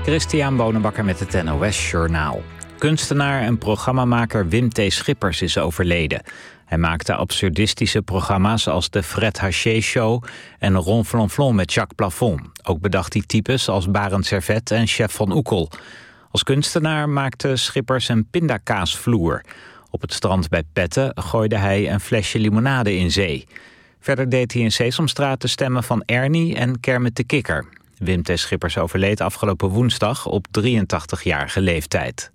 Christian Bonenbakker met het NOS Journaal. Kunstenaar en programmamaker Wim T. Schippers is overleden. Hij maakte absurdistische programma's als de Fred Haché Show en Ronflonflon met Jacques Plafond. Ook bedacht hij types als Barend Servet en Chef van Oekel. Als kunstenaar maakte Schippers een pindakaasvloer. Op het strand bij Petten gooide hij een flesje limonade in zee. Verder deed hij in Sesamstraat de stemmen van Ernie en Kermit de Kikker. Wim T. Schippers overleed afgelopen woensdag op 83-jarige leeftijd.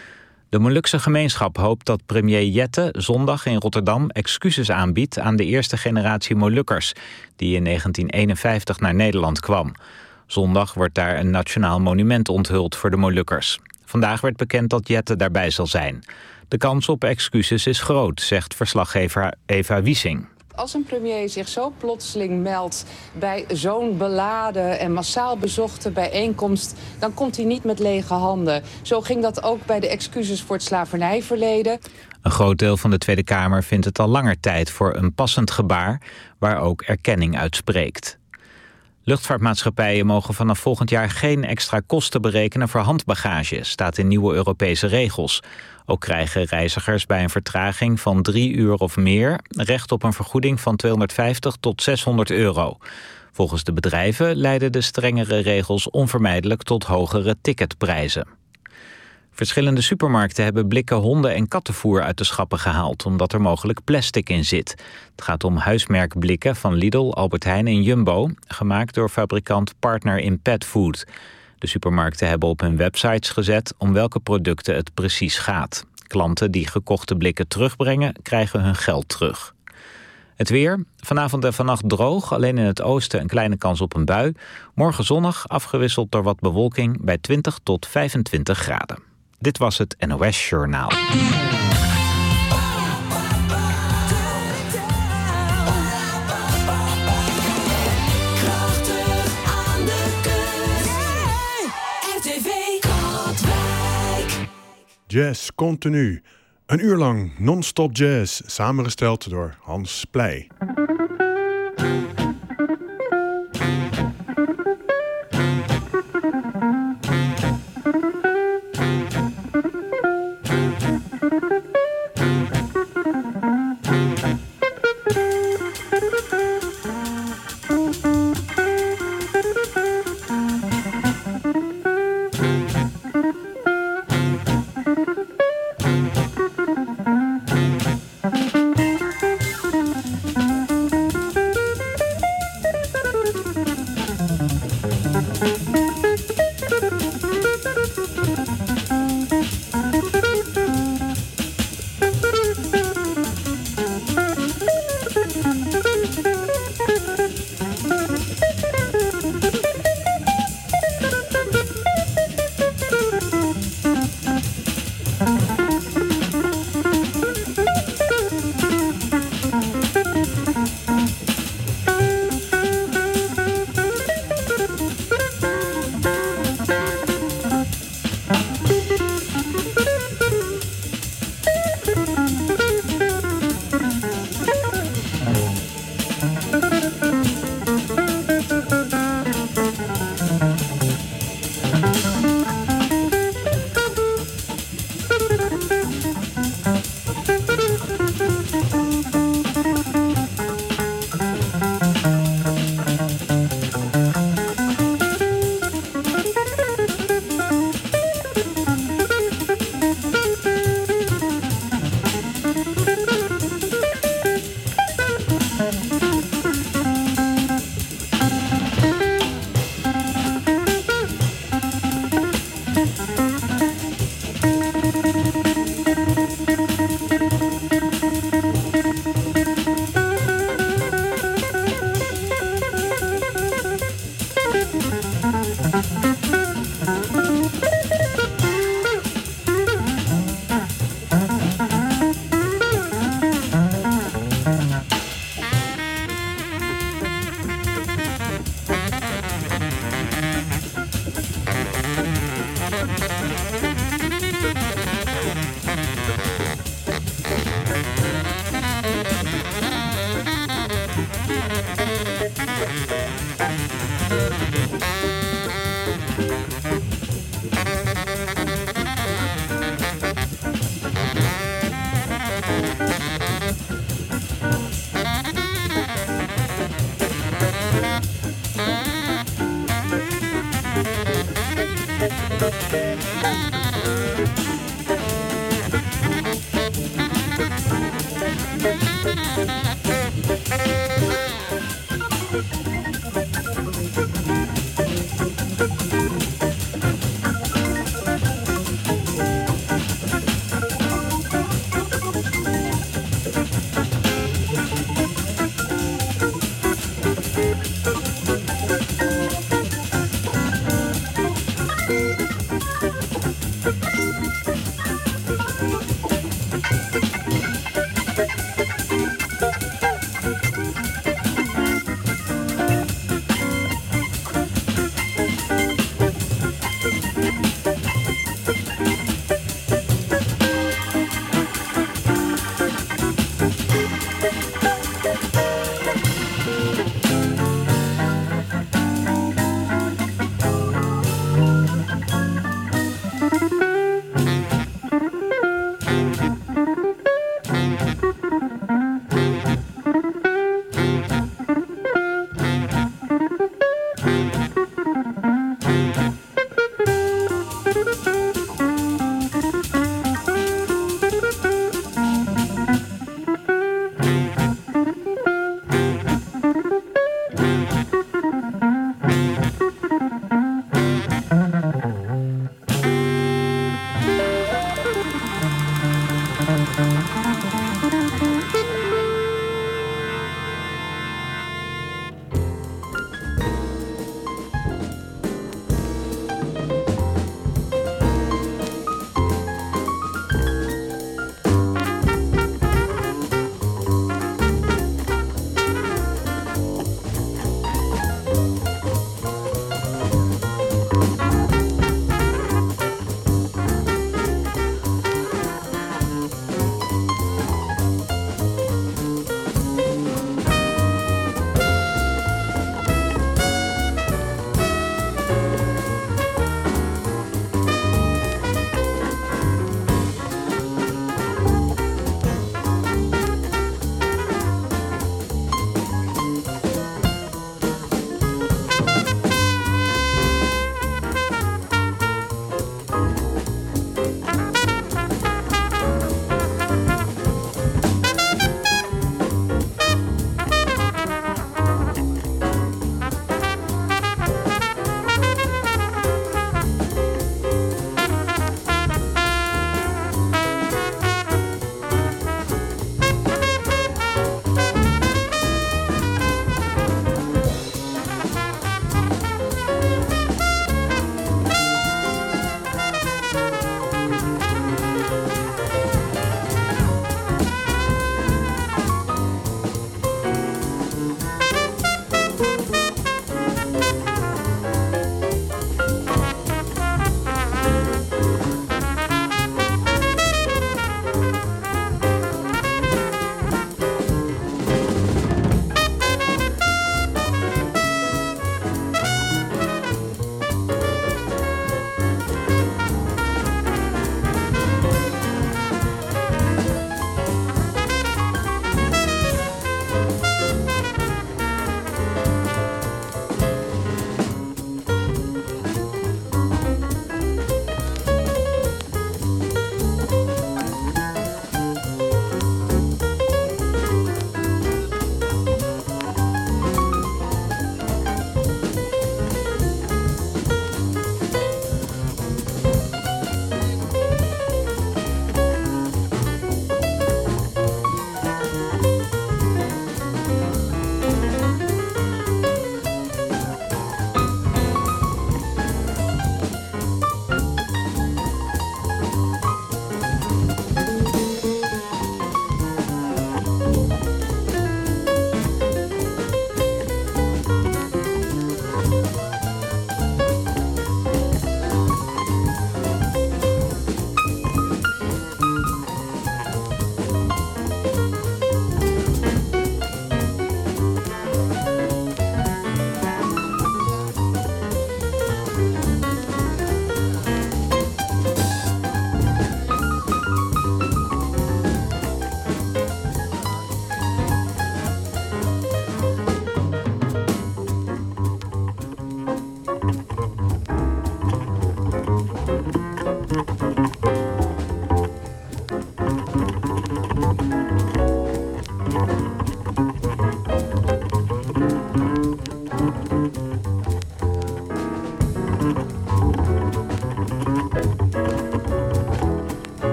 De Molukse gemeenschap hoopt dat premier Jette zondag in Rotterdam excuses aanbiedt aan de eerste generatie Molukkers, die in 1951 naar Nederland kwam. Zondag wordt daar een nationaal monument onthuld voor de Molukkers. Vandaag werd bekend dat Jette daarbij zal zijn. De kans op excuses is groot, zegt verslaggever Eva Wiesing. Als een premier zich zo plotseling meldt bij zo'n beladen en massaal bezochte bijeenkomst, dan komt hij niet met lege handen. Zo ging dat ook bij de excuses voor het slavernijverleden. Een groot deel van de Tweede Kamer vindt het al langer tijd voor een passend gebaar waar ook erkenning uit spreekt. Luchtvaartmaatschappijen mogen vanaf volgend jaar geen extra kosten berekenen voor handbagage, staat in nieuwe Europese regels. Ook krijgen reizigers bij een vertraging van 3 uur of meer recht op een vergoeding van 250 tot 600 euro. Volgens de bedrijven leiden de strengere regels onvermijdelijk tot hogere ticketprijzen. Verschillende supermarkten hebben blikken honden- en kattenvoer uit de schappen gehaald, omdat er mogelijk plastic in zit. Het gaat om huismerkblikken van Lidl, Albert Heijn en Jumbo, gemaakt door fabrikant Partner in Pet Food. De supermarkten hebben op hun websites gezet om welke producten het precies gaat. Klanten die gekochte blikken terugbrengen, krijgen hun geld terug. Het weer, vanavond en vannacht droog, alleen in het oosten een kleine kans op een bui. Morgen zonnig, afgewisseld door wat bewolking bij 20 tot 25 graden. Dit was het NOS Journaal. Jazz continu. Een uur lang non-stop jazz, samengesteld door Hans Pleij.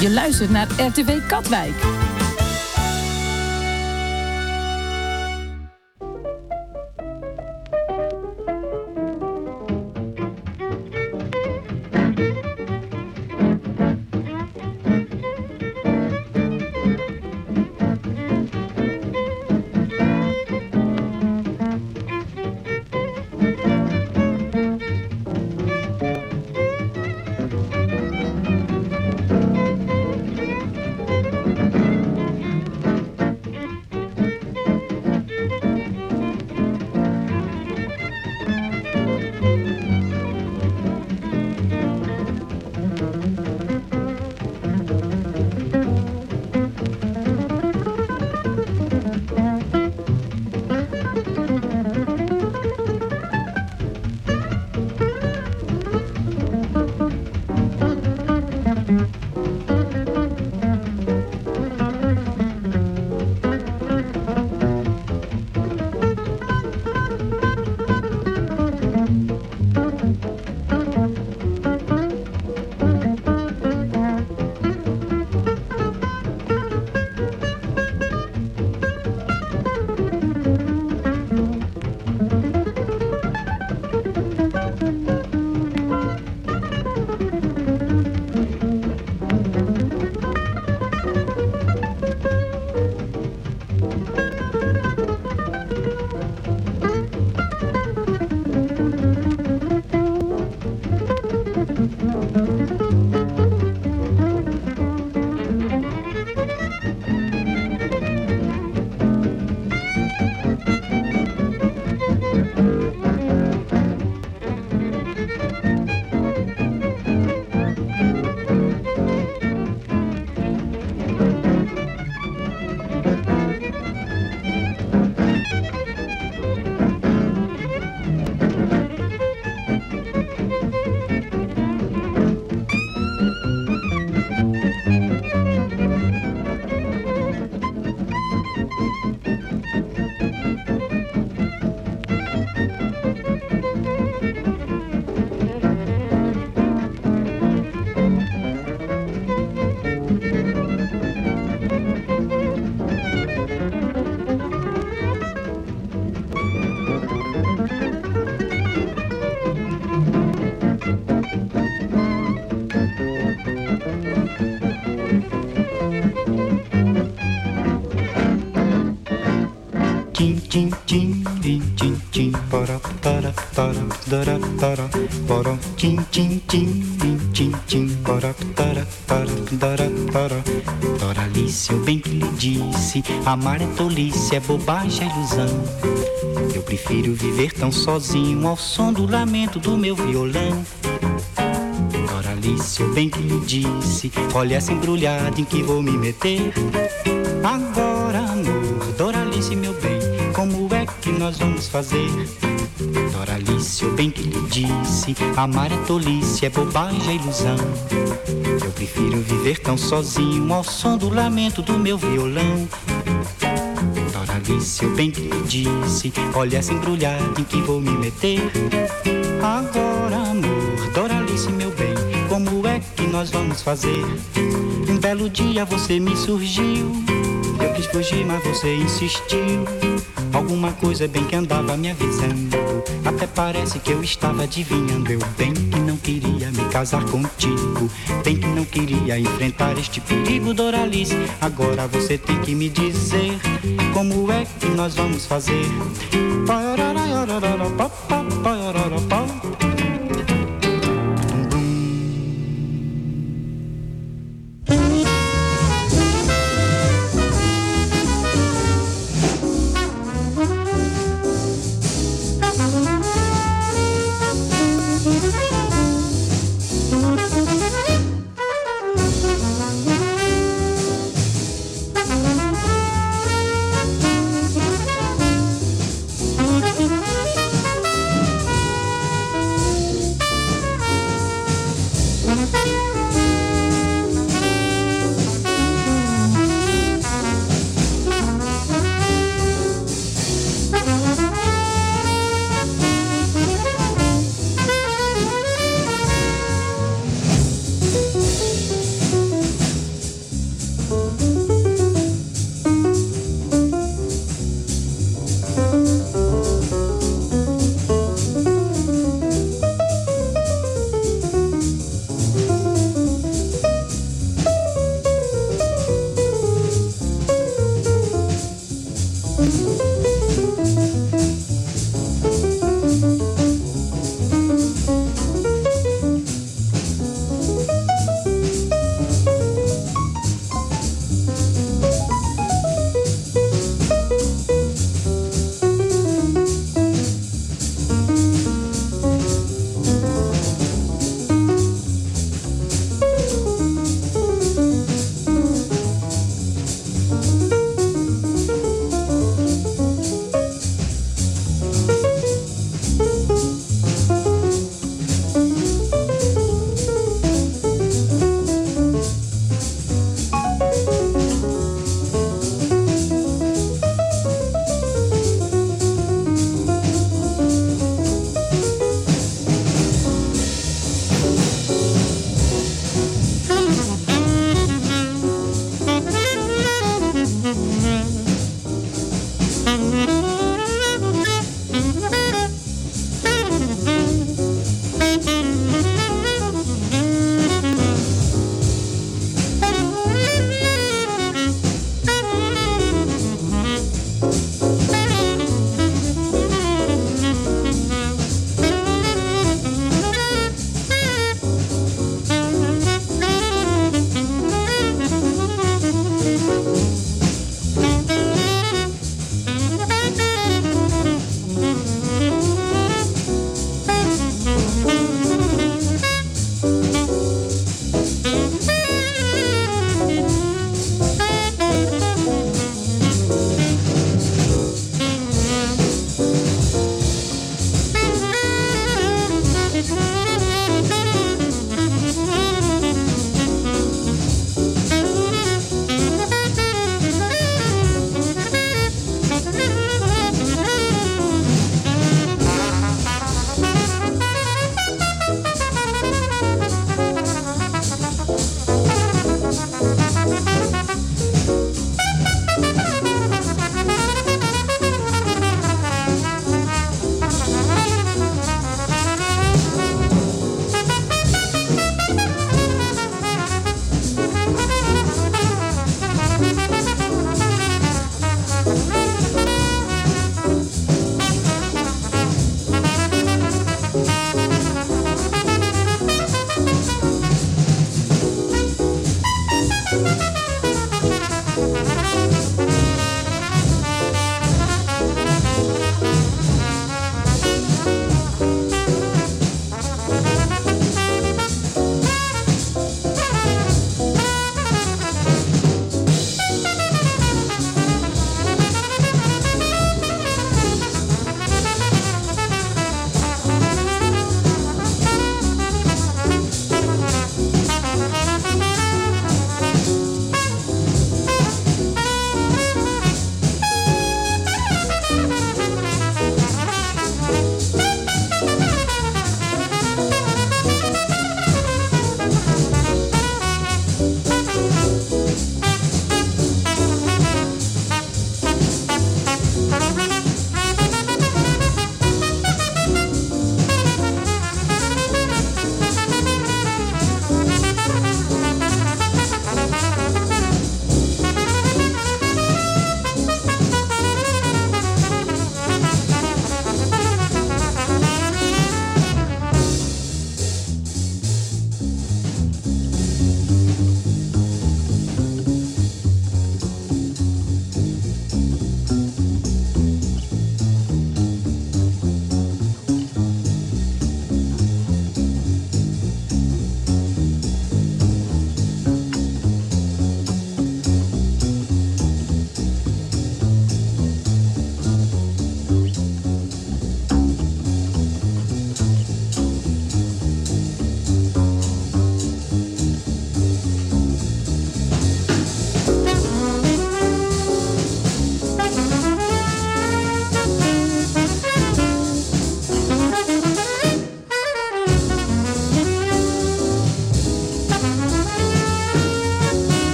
Je luistert naar RTV Katwijk. Doralice, eu bem que lhe disse, amar é tolice, é bobagem, é ilusão. Eu prefiro viver tão sozinho ao som do lamento do meu violão. Doralice, eu bem que lhe disse, olha essa embrulhada em que vou me meter. Agora, amor, Doralice, meu bem, como é que nós vamos fazer? Doralice, eu bem que lhe disse, amar é tolice, é bobagem, é ilusão. Eu prefiro viver tão sozinho ao som do lamento do meu violão. Doralice, eu bem que lhe disse, olha essa embrulhada em que vou me meter. Agora, amor, Doralice, meu bem, como é que nós vamos fazer? Um belo dia você me surgiu, eu quis fugir, mas você insistiu. Alguma coisa bem que andava me avisando, até parece que eu estava adivinhando. Eu bem que não queria me casar contigo, bem que não queria enfrentar este perigo, Doralice. Agora você tem que me dizer como é que nós vamos fazer.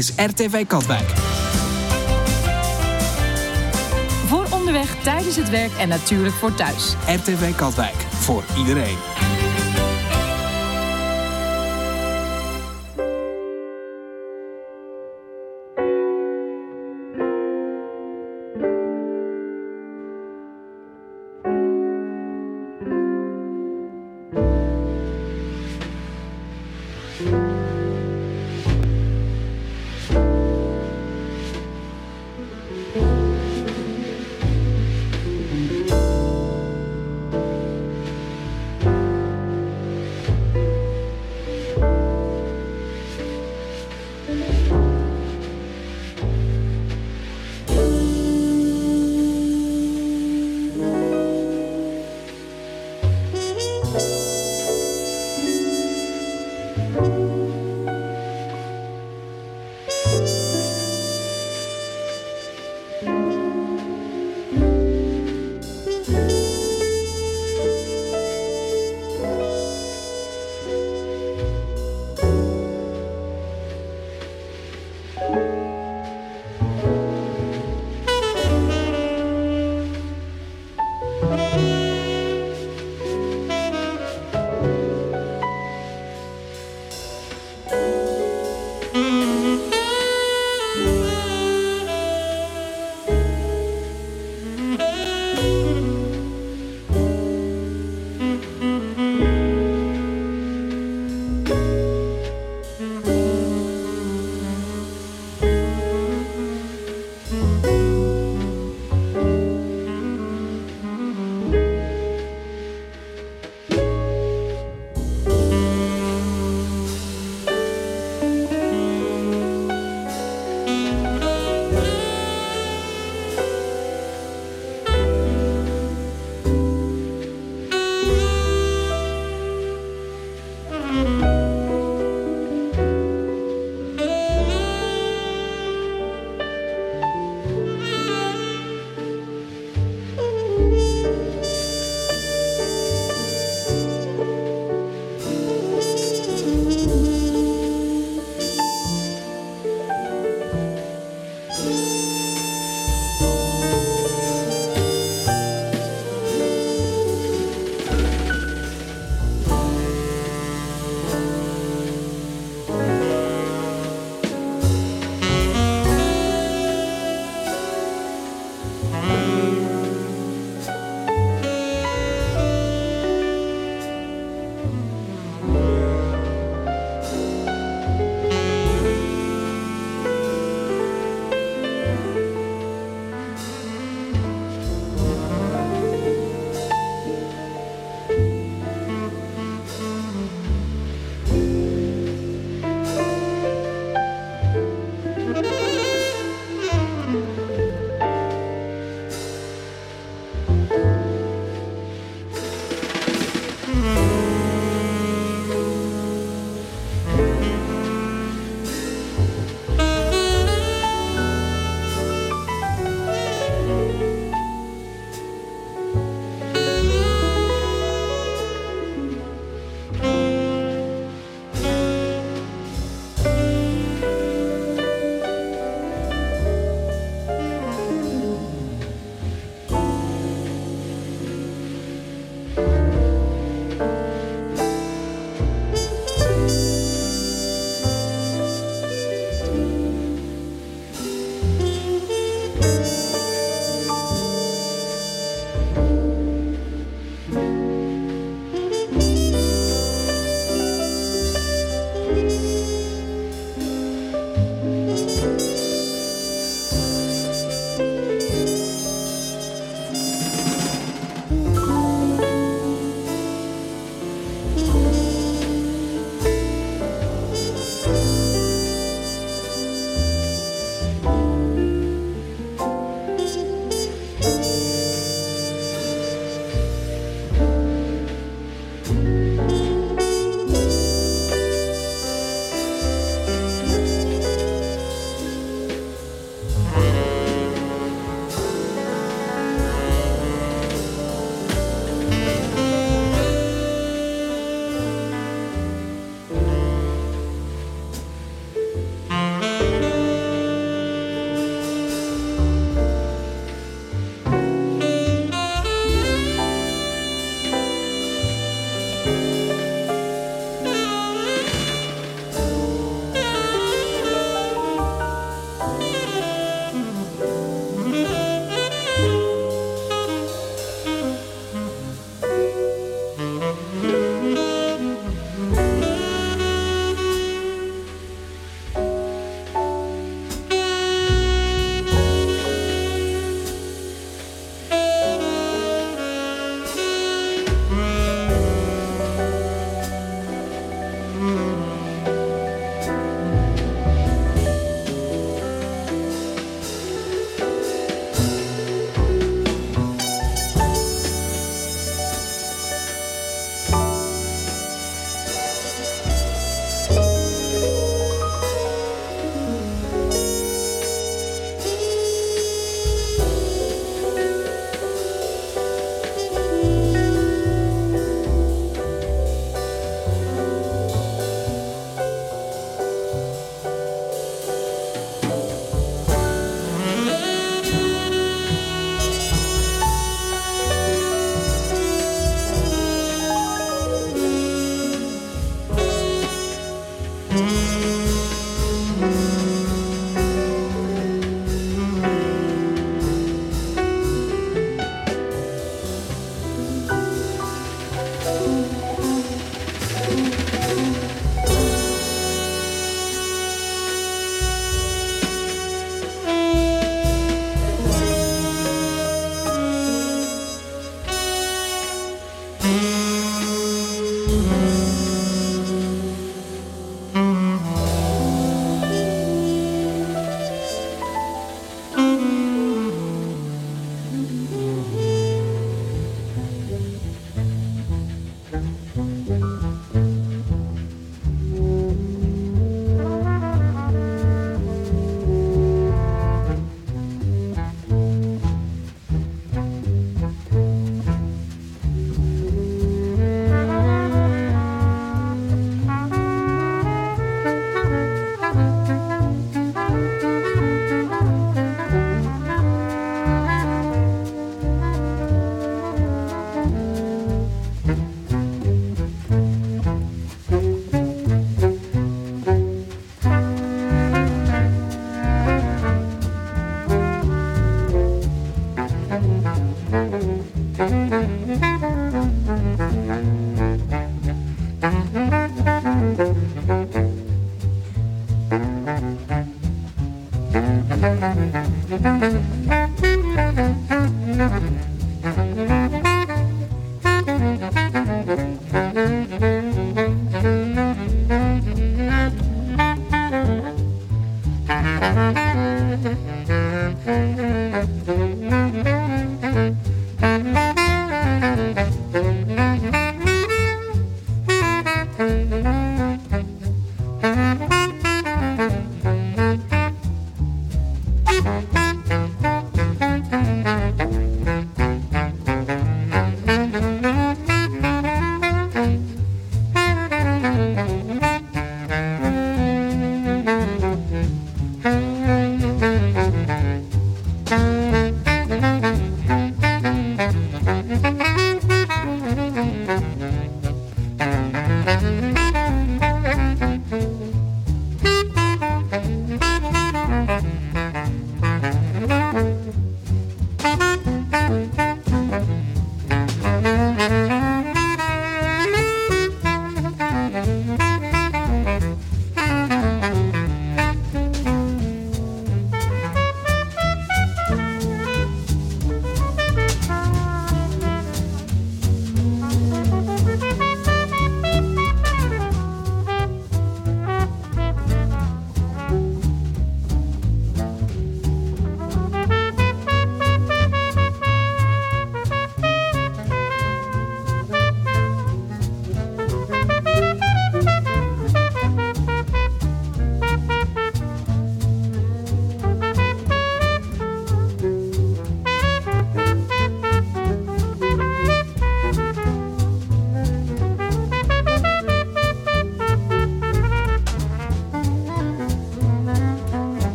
is RTV Katwijk. Voor onderweg, tijdens het werk en natuurlijk voor thuis. RTV Katwijk, voor iedereen.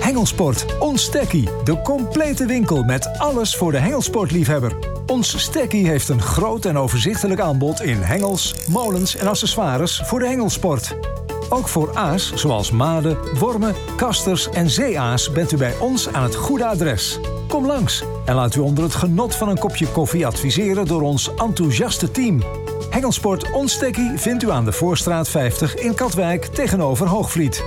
Hengelsport, ons stekkie. De complete winkel met alles voor de hengelsportliefhebber. Ons stekkie heeft een groot en overzichtelijk aanbod in hengels, molens en accessoires voor de hengelsport. Ook voor aas, zoals maden, wormen, kasters en zeeaas bent u bij ons aan het goede adres. Kom langs en laat u onder het genot van een kopje koffie adviseren door ons enthousiaste team. Hengelsport Ons Stekkie vindt u aan de Voorstraat 50 in Katwijk tegenover Hoogvliet.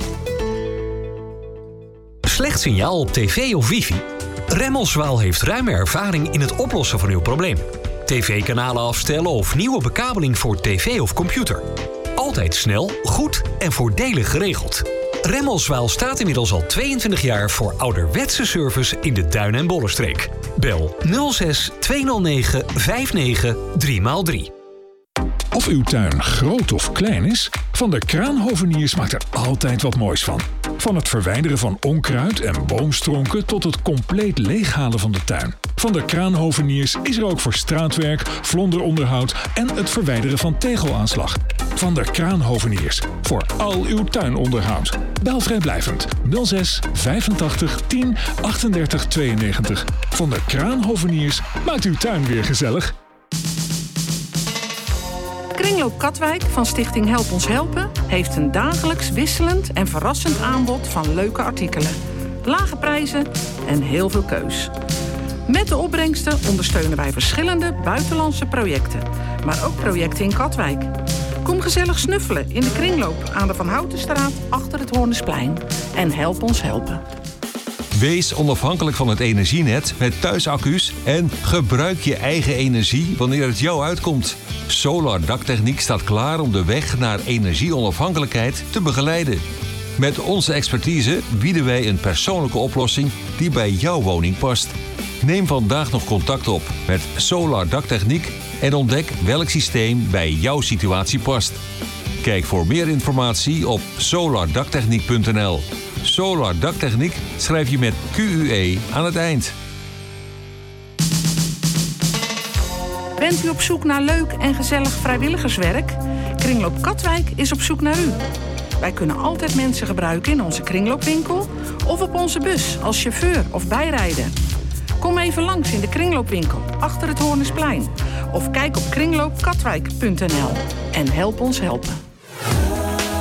Slecht signaal op tv of wifi? Remmelswaal heeft ruime ervaring in het oplossen van uw probleem. TV-kanalen afstellen of nieuwe bekabeling voor tv of computer. Altijd snel, goed en voordelig geregeld. Remmelswaal staat inmiddels al 22 jaar voor ouderwetse service in de Duin- en Bollenstreek. Bel 06 209 59 3x3. Of uw tuin groot of klein is, Van der Kraan Hoveniers maakt er altijd wat moois van. Van het verwijderen van onkruid en boomstronken tot het compleet leeghalen van de tuin. Van der Kraan Hoveniers is er ook voor straatwerk, vlonderonderhoud en het verwijderen van tegelaanslag. Van der Kraan Hoveniers, voor al uw tuinonderhoud. Bel vrijblijvend 06 85 10 38 92. Van der Kraan Hoveniers maakt uw tuin weer gezellig. Kringloop Katwijk van Stichting Help Ons Helpen heeft een dagelijks wisselend en verrassend aanbod van leuke artikelen. Lage prijzen en heel veel keus. Met de opbrengsten ondersteunen wij verschillende buitenlandse projecten, maar ook projecten in Katwijk. Kom gezellig snuffelen in de kringloop aan de Van Houtenstraat achter het Hoornesplein en help ons helpen. Wees onafhankelijk van het energienet met thuisaccu's en gebruik je eigen energie wanneer het jou uitkomt. Solar Daktechniek staat klaar om de weg naar energieonafhankelijkheid te begeleiden. Met onze expertise bieden wij een persoonlijke oplossing die bij jouw woning past. Neem vandaag nog contact op met Solar Daktechniek en ontdek welk systeem bij jouw situatie past. Kijk voor meer informatie op solardaktechniek.nl. Solar Daktechniek schrijf je met QUE aan het eind. Bent u op zoek naar leuk en gezellig vrijwilligerswerk? Kringloop Katwijk is op zoek naar u. Wij kunnen altijd mensen gebruiken in onze kringloopwinkel of op onze bus als chauffeur of bijrijder. Kom even langs in de kringloopwinkel achter het Hoornesplein of kijk op kringloopkatwijk.nl en help ons helpen.